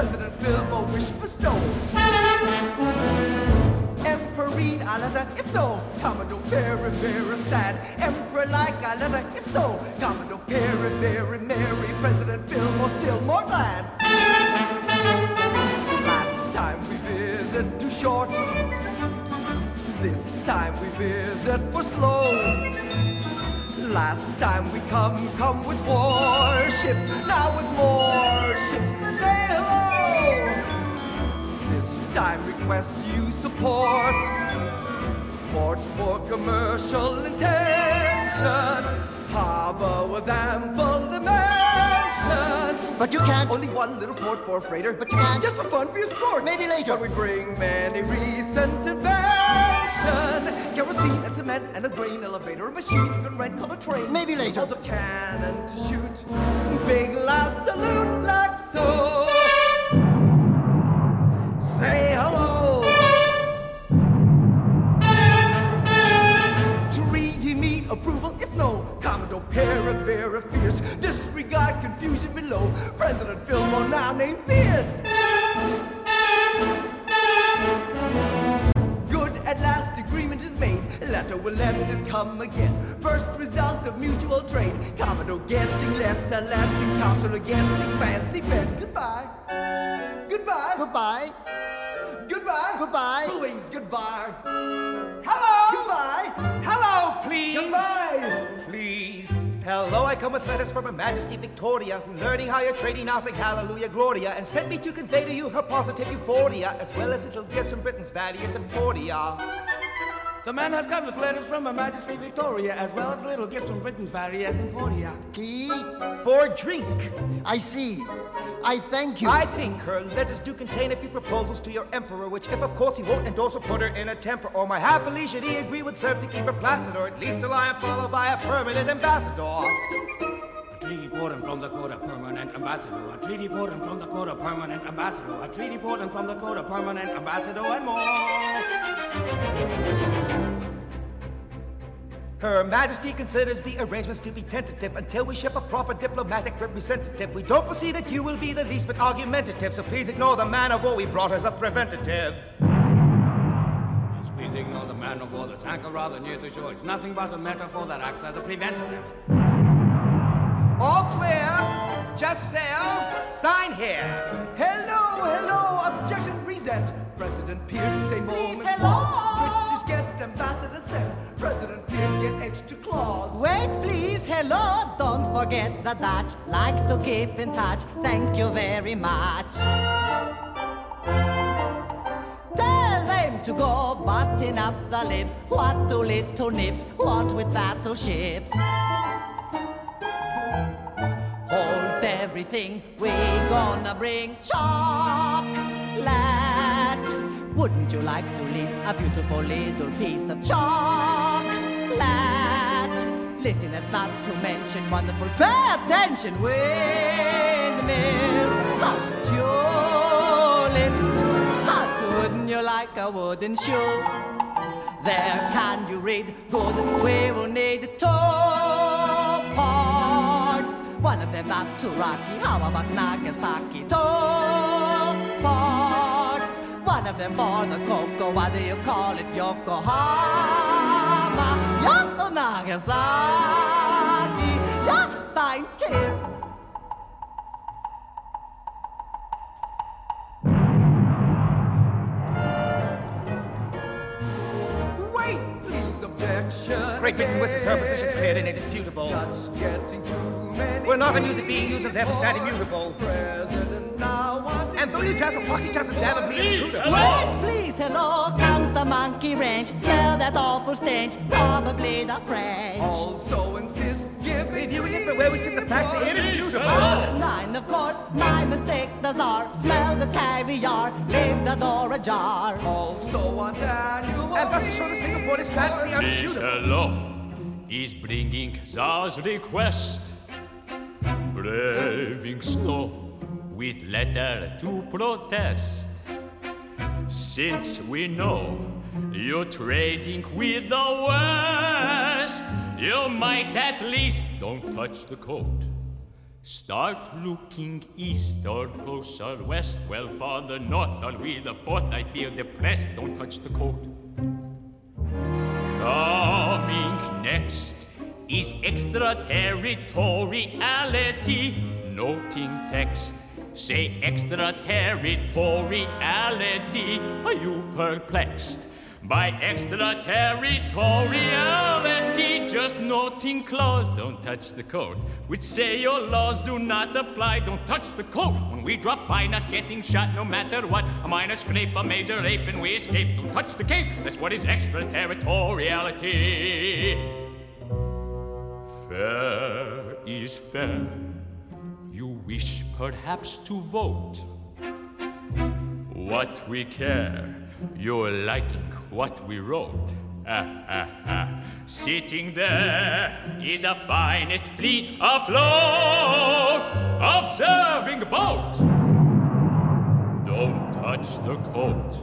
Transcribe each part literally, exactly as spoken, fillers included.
President Fillmore wish bestowed. Emperor read a letter, if no, Commodore very, very sad. Emperor like a letter, if so, Commodore very, very merry. President Fillmore still more glad. Last time we visit too short, this time we visit for slow. Last time we come, come with warships, now with more ships. Say hello! This time request you support. Port for commercial intention. Harbor with ample dimension. But you can't. Only one little port for a freighter. But you can't. Just for fun, be a sport. Maybe later. But we bring many recent inventions. Kerosene and cement and a grain elevator. A machine you can rent called a train. Maybe later. Also cannon to shoot. Big loud salute like so. Say hello. To read he meet approval. If no, Commodore Para very fierce. Disregard confusion below. President Fillmore now named Pierce. Good at last agreement is made. Letter will let us come again. First result of mutual trade. Commodore getting left, Atlantic Counselor getting fancy bed. Goodbye. Goodbye. Goodbye. Goodbye. Goodbye. Please, goodbye. Hello! Goodbye. Hello, please! Goodbye. Please. Hello, I come with letters from Her Majesty Victoria, who learning how you're trading now sing Hallelujah Gloria, and sent me to convey to you her positive euphoria, as well as little gifts from Britain's various emporia. The man has come with letters from Her Majesty Victoria, as well as little gifts from Britain's various emporia. Tea? For drink. I see. I thank you. I think her letters do contain a few proposals to your emperor, which if of course he won't endorse or put her in a temper, or my happily should he agree would serve to keep her placid, or at least till I am followed by a permanent ambassador. A treaty pardon from the court of permanent ambassador. A treaty pardon from the court of permanent ambassador. A treaty pardon from the court of permanent ambassador and more. Her Majesty considers the arrangements to be tentative until we ship a proper diplomatic representative. We don't foresee that you will be the least bit argumentative, so please ignore the man of war we brought as a preventative. Yes, please ignore the man of war that's anchored rather near the shore. It's nothing but a metaphor that acts as a preventative. All clear. Just sail. Sign here. Hello, hello. Objection resent. President Pierce say moments hello. British get ambassador sent. President Pierce get extra clause. Wait, please, hello. Don't forget the Dutch like to keep in touch. Thank you very much. Tell them to go button up the lips. What do little nips want with battleships? Hold everything, we gonna bring chocolate. Wouldn't you like to lease a beautiful little piece of chocolate? Listeners, not to mention wonderful, pay attention, windmills, hot tulips. How wouldn't you like a wooden shoe? There can you read good, we will need two parts. One of them not too rocky, how about Nagasaki? Two parts. One of them for the cocoa, what do you call it? Yokohama, Yoko Nagasaki, yeah, sign here. Wait, please, objection. Great Britain wishes her position cleared and indisputable. Dutch getting too many. We're not amused at being used and therefore stand immutable. President now wanting. And though you chaps are foxy chaps and damn it, please, Wait, please, hello, comes the monkey range. Smell that awful stench, probably the French. Also insist, give me reviewing it, but where we sit the facts are indisputable. Nine, of course, my mistake, the czar. Smell the caviar, leave the door ajar. Also want annual. And thus assure the Singapore is patently Please, unsuitable. hello. He's bringing Tsar's request. Braving snow with letter to protest. Since we know you're trading with the West, first. You might at least don't touch the coat. Start looking east or closer west. Well, farther north, are we the fourth? I feel depressed. Don't touch the coat. Coming next is extraterritoriality. Noting text. Say extraterritoriality. Are you perplexed by extraterritoriality? Just noting clause, don't touch the code. Which say your laws do not apply, don't touch the code. When we drop by, not getting shot no matter what. A minor scrape, a major ape, and we escape. Don't touch the cape, that's what is extraterritoriality. Fair is fair. You wish perhaps to vote. What we care, you're liking what we wrote. Ah, ah, ah. Sitting there is a finest fleet afloat, observing a boat. Don't touch the coat.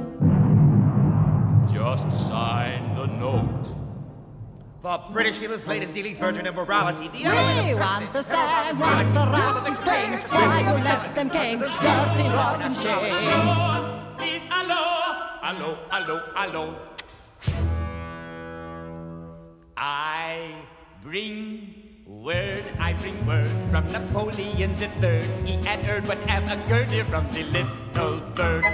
Just sign the note. For British Sheila's latest dealings, virgin and morality. The We want the same, want the rascals claim. Why you let them king, dirty rotten shame. Please, hello, hello, hello, hello. I bring word, I bring word from Napoleon the Third. He had heard what have occurred here from the little bird.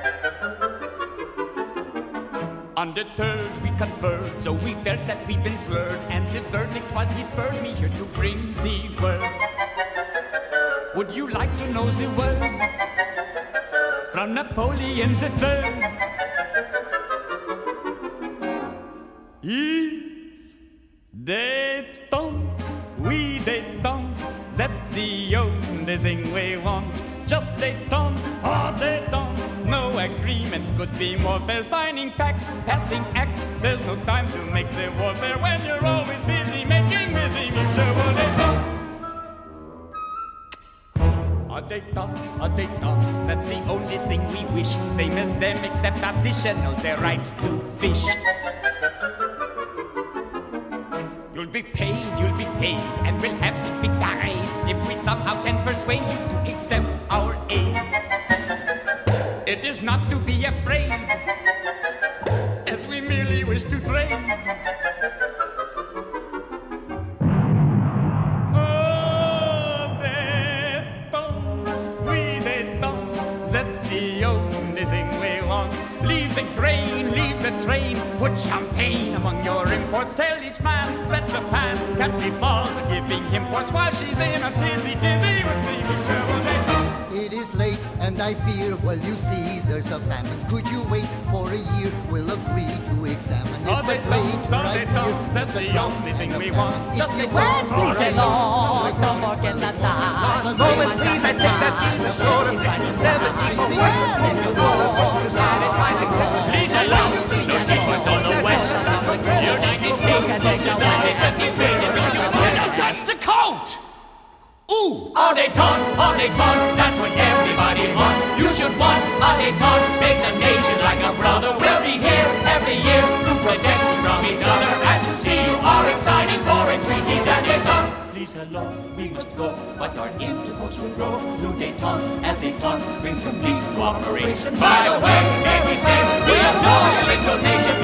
Undeterred we conferred, so we felt that we'd been slurred, and the verdict was he spurred me here to bring the word. Would you like to know the word from Napoleon the Third? It's détente, oui détente, that's the only thing we want. Just détente, oh détente, no agreement could be more fair. Signing pacts, passing acts, there's no time to make the warfare when you're always busy making busy mutual détente. A détente, a détente, that's the only thing we wish. Same as them except additional their rights to fish. You'll be paid, you'll be paid, and we'll have the victory if we somehow can persuade you to accept our aid. It is not to be afraid, as we merely wish to trade. Oh, détente, oui détente, that's the only thing we want. Leave the grain, leave the train, put champagne among your imports. Tell each man that Japan can't be false of giving him ports while she's in a dizzy, dizzy with the mutual détente. It is late and I fear, well you see, there's a famine. Could you wait for a year? We'll agree to examine it. Oh, they don't, oh, they don't, that's the only thing we want. Just a word for Please, Lord, don't forget that time. The moment, please, I think that he's the shortest sixty-seven people working the water forces are advising. Please allow, no secrets on the West. United States, society has invaded. Now touch the coat! Ooh! All détente, all détente, that's what everybody wants. You should want all détente, makes a nation like a brother. We'll be here every year to protect us from each other and to see you are exciting foreign treaties and détente. Please alone, we must go, but our intercourse will grow through détente as détente brings complete cooperation. By the way, may we say we adore your little nation.